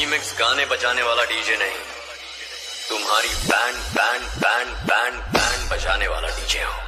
Remix गाने बजाने वाला डीजे नहीं, तुम्हारी band band band band band बजाने वाला डीजे हूं।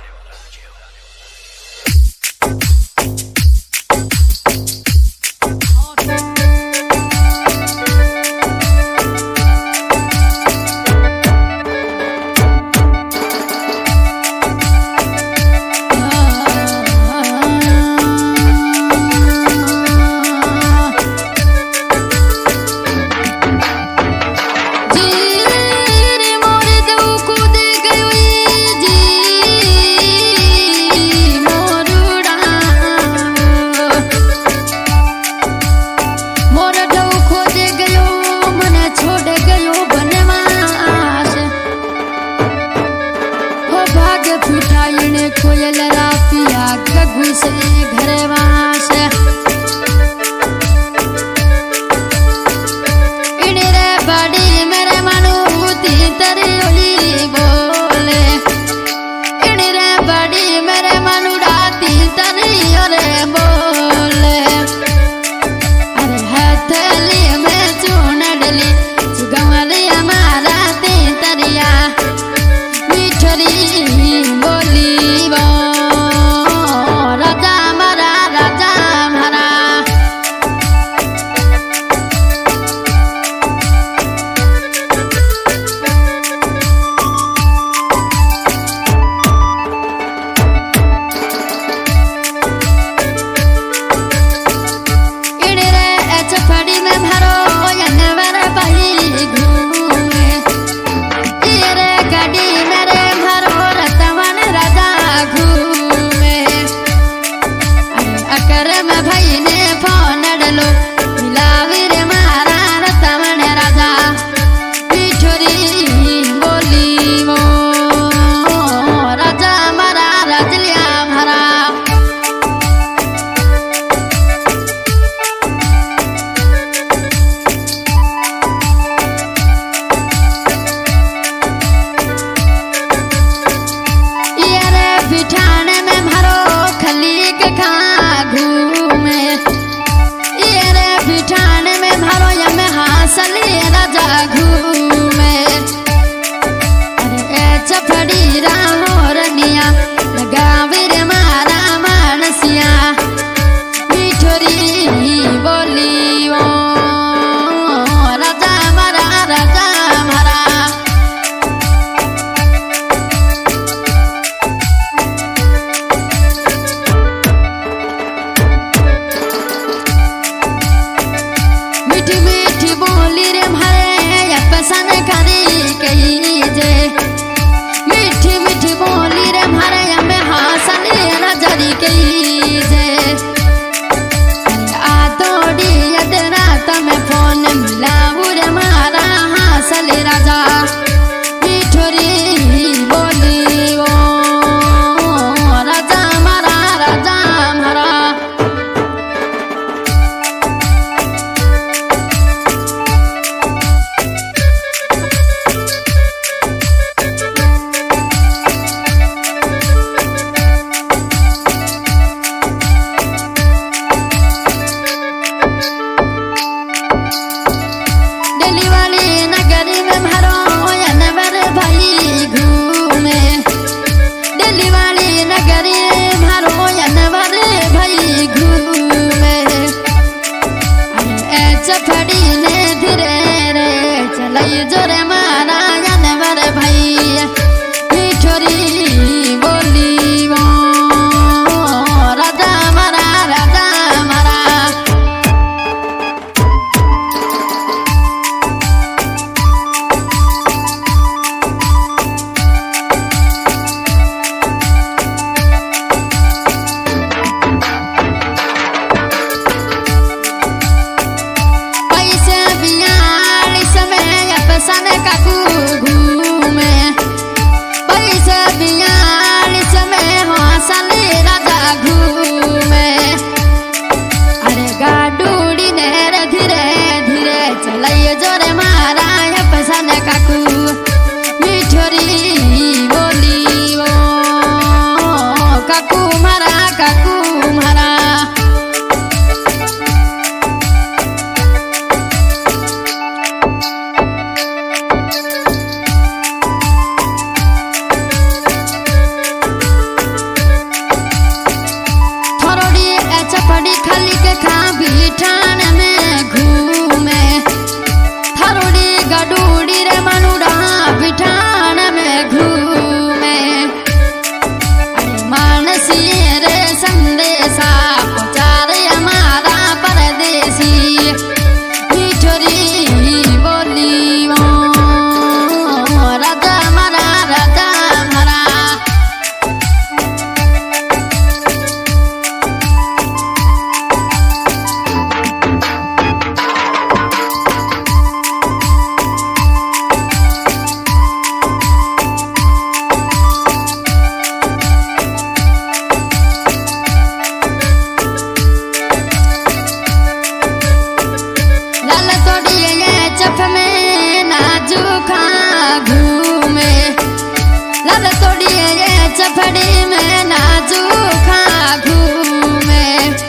चप में नाजू खा घूमे लाल तोड़िए ये चपड़ी में नाजू खा घूमे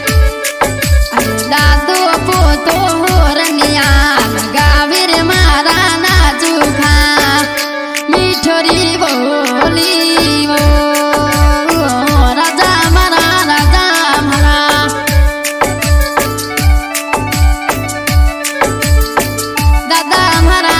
दादू पोतो रनिया गाविर मारा नाजू खा मिठोरी बोली वो राजा मरा दादा मरा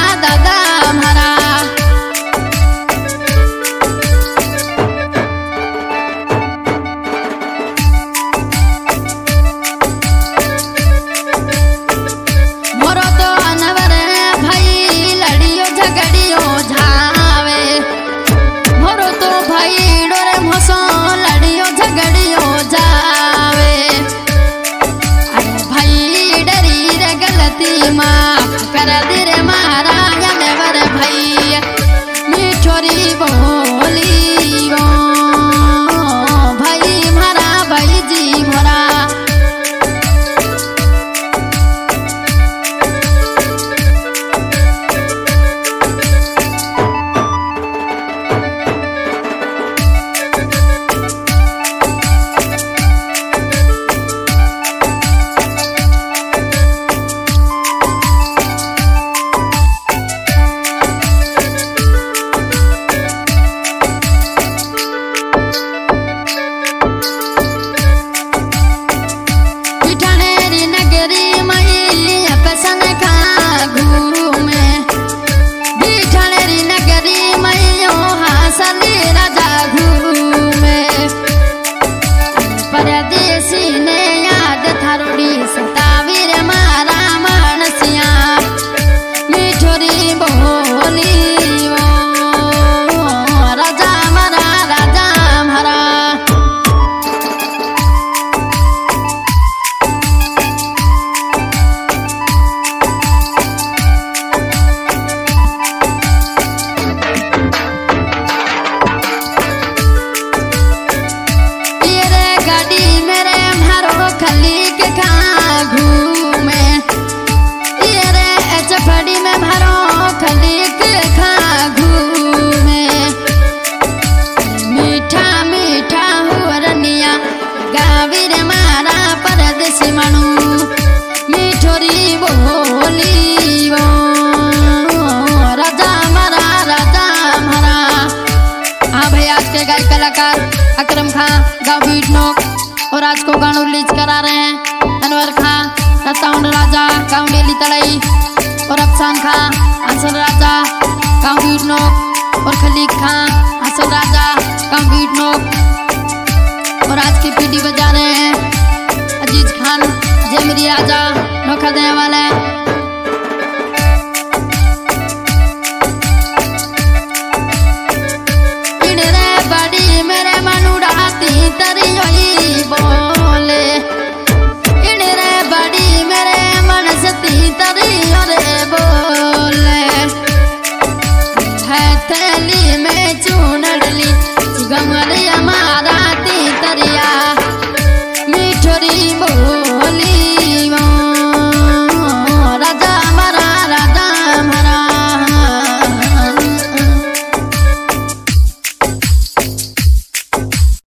मोरो तो अनवर भाई लड़ियो झगड़ियो झावे मोरो तो भाई डोरे मोसो लड़ियो झगड़ियो जावे अरे भाई डरी रे गलती माफ कर दे रे मारा अनवर भाई मिठोरी बोली वो भाई मारा भाई जी मोरा कलाकार अकरम खां गाँव बीटनोक और आज को गाना रिलीज करा रहे हैं अनवर खां रताउंड राजा गाँव बेली तड़ई और अफसान खां अंसल राजा गाँव बीटनोक और खलीक खां अंसल राजा गाँव बीटनोक और आज की पीढ़ी बजा रहे हैं अजीज खान जयमरी राजा नौखा देने वाले